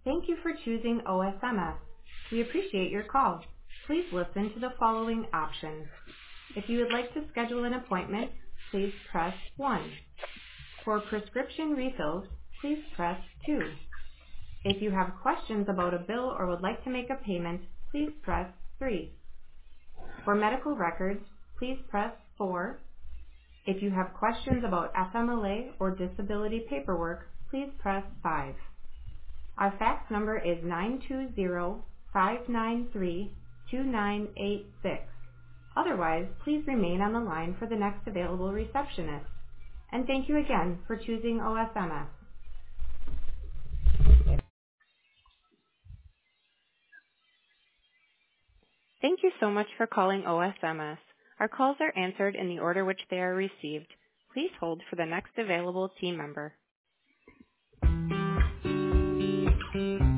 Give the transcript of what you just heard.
Thank you for choosing OSMS. We appreciate your call. Please listen to the following options. If you would like to schedule an appointment, please press 1. For prescription refills, please press 2. If you have questions about a bill or would like to make a payment, please press 3. For medical records, please press 4. If you have questions about FMLA or disability paperwork, please press 5. Our fax number is 920-593-2986. Otherwise, please remain on the line for the next available receptionist. And thank you again for choosing OSMS. Thank you so much for calling OSMS. Our calls are answered in the order which they are received. Please hold for the next available team member.